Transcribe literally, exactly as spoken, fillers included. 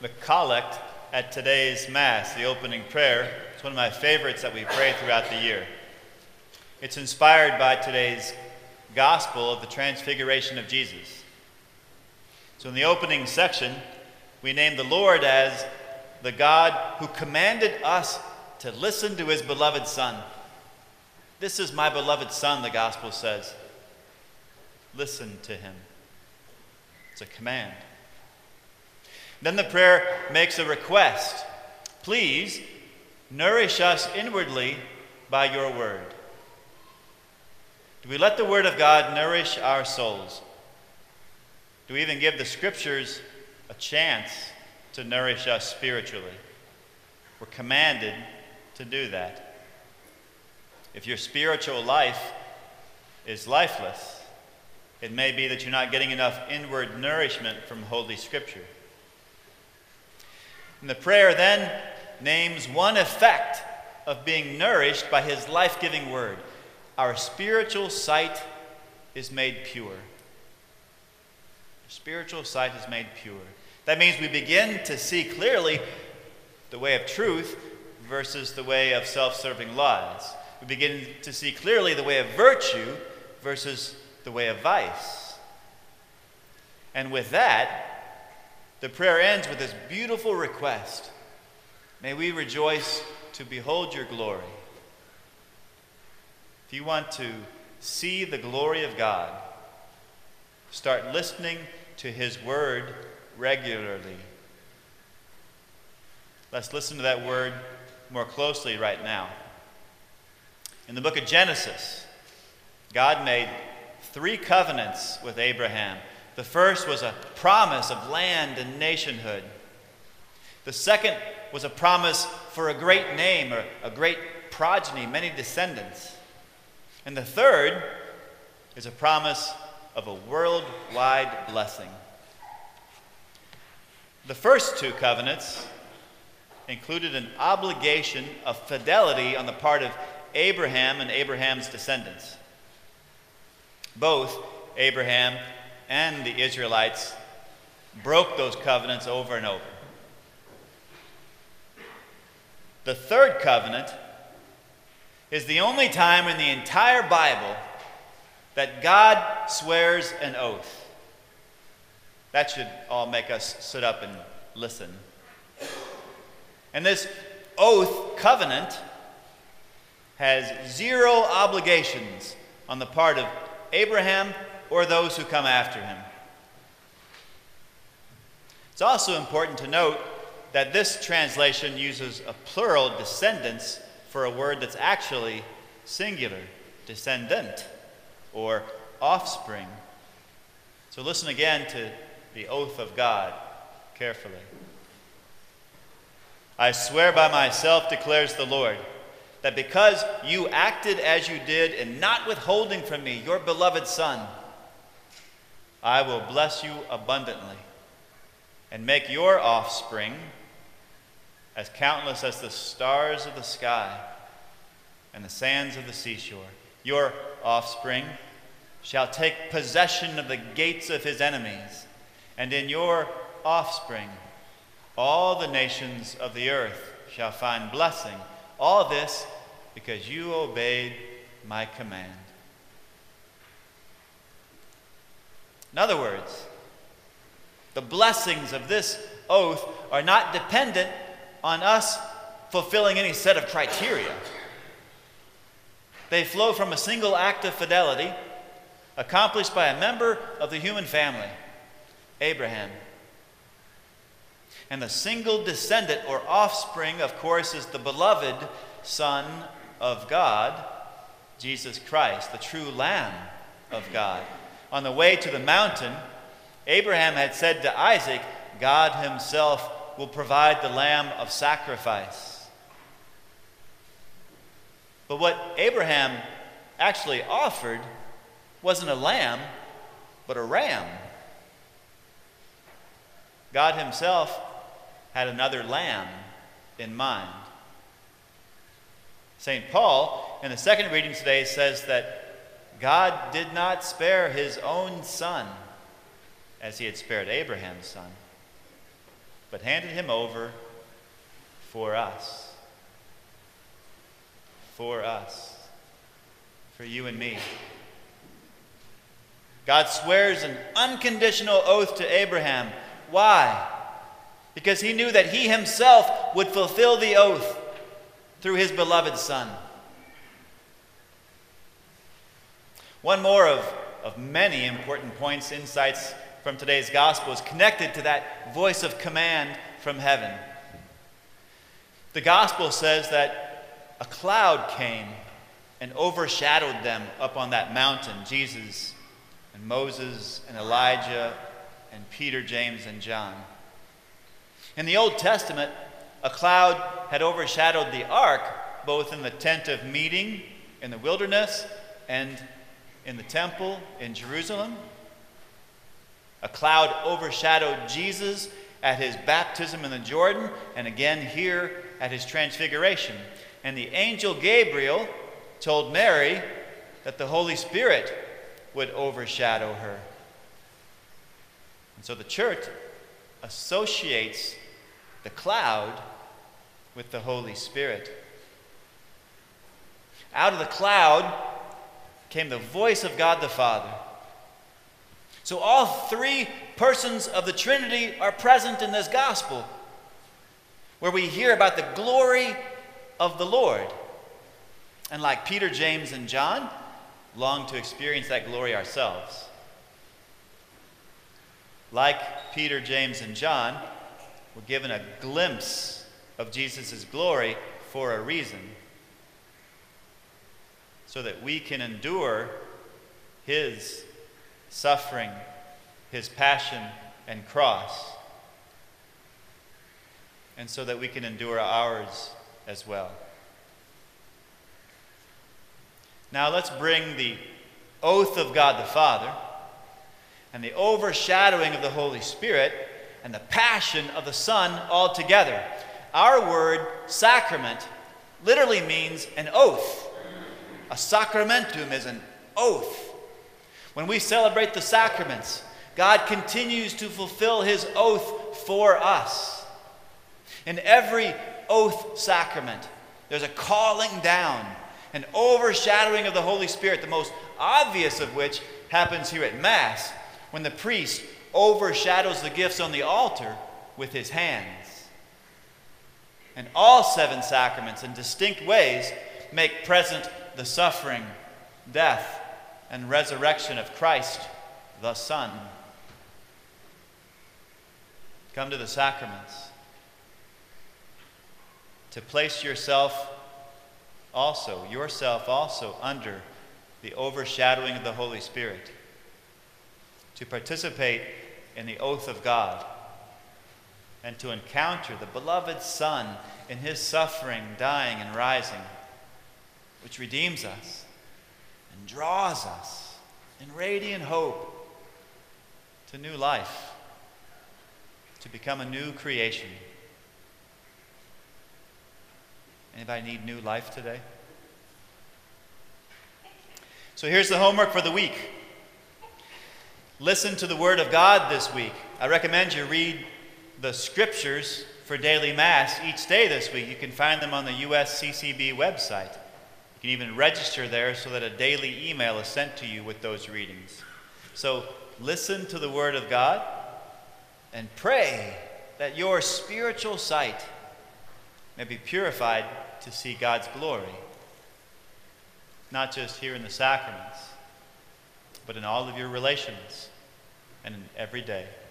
the collect at today's Mass, the opening prayer. It's one of my favorites that we pray throughout the year. It's inspired by today's Gospel of the Transfiguration of Jesus. So in the opening section, we name the Lord as the God who commanded us to listen to his beloved Son. This is my beloved Son, the Gospel says. Listen to him. It's a command. Then the prayer makes a request. Please nourish us inwardly by your word. Do we let the word of God nourish our souls? Do we even give the scriptures a chance to nourish us spiritually? We're commanded to do that. If your spiritual life is lifeless, it may be that you're not getting enough inward nourishment from Holy Scripture. And the prayer then names one effect of being nourished by his life-giving word. Our spiritual sight is made pure. Spiritual sight is made pure. That means we begin to see clearly the way of truth versus the way of self-serving lies. We begin to see clearly the way of virtue versus the way of vice. And with that, the prayer ends with this beautiful request. May we rejoice to behold your glory. If you want to see the glory of God, start listening to his word regularly. Let's listen to that word more closely right now. In the book of Genesis, God made three covenants with Abraham. The first was a promise of land and nationhood. The second was a promise for a great name, or a great progeny, many descendants. And the third is a promise of a worldwide blessing. The first two covenants included an obligation of fidelity on the part of Abraham and Abraham's descendants. Both Abraham and the Israelites broke those covenants over and over. The third covenant is the only time in the entire Bible that God swears an oath. That should all make us sit up and listen. And this oath covenant has zero obligations on the part of Abraham or those who come after him. It's also important to note that this translation uses a plural descendants for a word that's actually singular, descendant, or offspring. So listen again to the oath of God carefully. I swear by myself, declares the Lord, that because you acted as you did in not withholding from me your beloved Son, I will bless you abundantly and make your offspring as countless as the stars of the sky and the sands of the seashore. Your offspring shall take possession of the gates of his enemies, and in your offspring all the nations of the earth shall find blessing. All this because you obeyed my command. In other words, the blessings of this oath are not dependent on us fulfilling any set of criteria. They flow from a single act of fidelity accomplished by a member of the human family, Abraham. And the single descendant or offspring, of course, is the beloved Son of God, Jesus Christ, the true Lamb of God. On the way to the mountain, Abraham had said to Isaac, God himself will provide the lamb of sacrifice. But what Abraham actually offered wasn't a lamb, but a ram. God himself had another lamb in mind. Saint Paul, in the second reading today, says that God did not spare his own son as he had spared Abraham's son. but handed him over for us. For us. For you and me. God swears an unconditional oath to Abraham. Why? Because he knew that he himself would fulfill the oath through his beloved Son. One more of, of many important points, insights from today's gospel is connected to that voice of command from heaven. The gospel says that a cloud came and overshadowed them up on that mountain, Jesus and Moses and Elijah and Peter, James, and John. In the Old Testament, a cloud had overshadowed the ark, both in the tent of meeting in the wilderness and in the temple in Jerusalem. A cloud overshadowed Jesus at his baptism in the Jordan, and again here at his transfiguration. And the angel Gabriel told Mary that the Holy Spirit would overshadow her. And so the church associates the cloud with the Holy Spirit. Out of the cloud came the voice of God the Father. So all three persons of the Trinity are present in this gospel, where we hear about the glory of the Lord. And like Peter, James, and John, long to experience that glory ourselves. Like Peter, James, and John, we're given a glimpse of Jesus' glory for a reason, so that we can endure his suffering, his passion and cross, and so that we can endure ours as well. Now let's bring the oath of God the Father and the overshadowing of the Holy Spirit and the passion of the Son all together. Our word sacrament literally means an oath. A sacramentum is an oath. When we celebrate the sacraments, God continues to fulfill his oath for us. In every oath sacrament, there's a calling down, an overshadowing of the Holy Spirit, the most obvious of which happens here at Mass, when the priest overshadows the gifts on the altar with his hands. And all seven sacraments, in distinct ways, make present the suffering, death, and resurrection of Christ, the Son. Come to the sacraments to place yourself also, yourself also, under the overshadowing of the Holy Spirit, to participate in the oath of God, and to encounter the beloved Son in his suffering, dying, and rising, which redeems us and draws us in radiant hope to new life, to become a new creation. Anybody need new life today? So here's the homework for the week. Listen to the Word of God this week. I recommend you read the scriptures for daily Mass each day this week. You can find them on the U S C C B website. You can even register there so that a daily email is sent to you with those readings. So listen to the Word of God and pray that your spiritual sight may be purified to see God's glory, not just here in the sacraments, but in all of your relations and in every day.